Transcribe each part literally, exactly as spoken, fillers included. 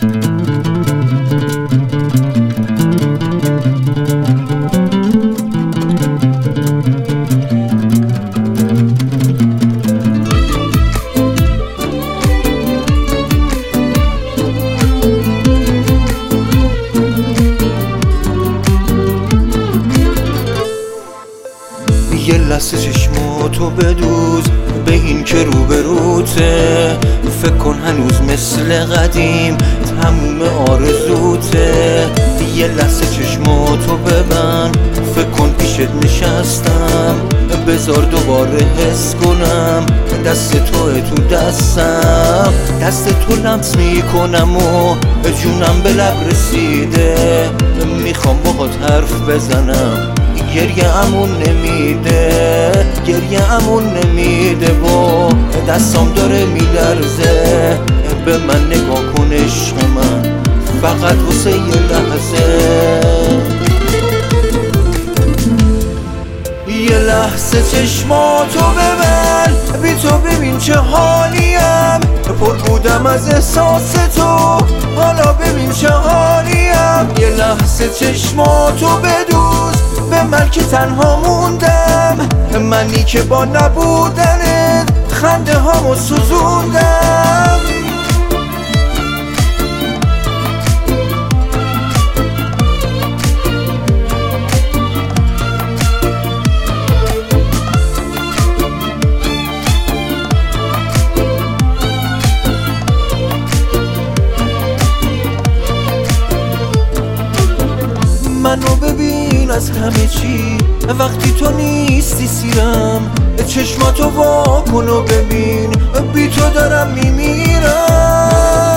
یه لحظه چشماتو بدوز به این که روبروته، فکر کن هنوز مثل قدیم تموم آرزوته. یه لحظه چشماتو ببند، فکر کن پیشت نشستم، بذار دوباره حس کنم دست توه تو دستم. دست تو لمس میکنم و جونم به لب رسیده، میخوام باهات حرف بزنم، گریه امون نمیده، گریه امون نمیده و دستام داره میلرزه. به من نگاه کن عشق من، فقط واسه یه لحظه. یه لحظه چشماتو ببند، بی تو ببین چه حالیم، پر بودم از احساس تو، حالا ببین چه حالیم. یه لحظه چشماتو بدوز به من که تنها موندم، منی که با نبودنت خنده هامو سوزوندم. منو ببین از همه چی وقتی تو نیستی سیرم، چشماتو وا کن و ببین بی تو دارم میمیرم.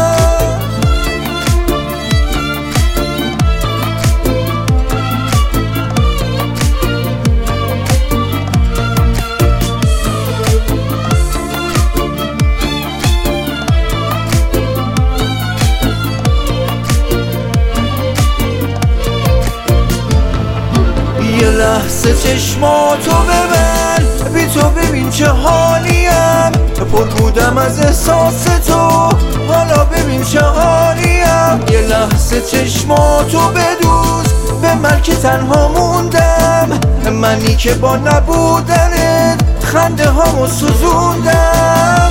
یه لحظه چشماتو ببند، بی تو ببین چه حالیم، پر بودم از احساس تو، حالا ببین چه حالیم. یه لحظه چشماتو بدوز به من که تنها موندم، منی که با نبودنت خنده هامو سوزوندم.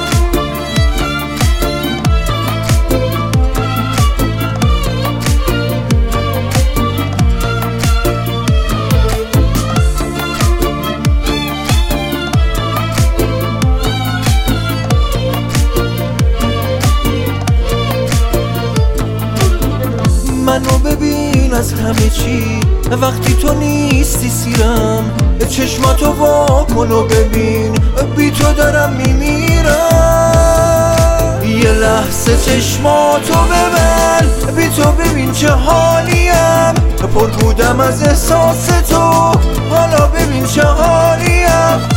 منو ببین از همه چی وقتی تو نیستی سیرم، چشماتو وا کن و ببین بی تو دارم میمیرم. یه لحظه چشماتو ببند، بی تو ببین چه حالیم، پر بودم از احساس تو، حالا ببین چه حالیم.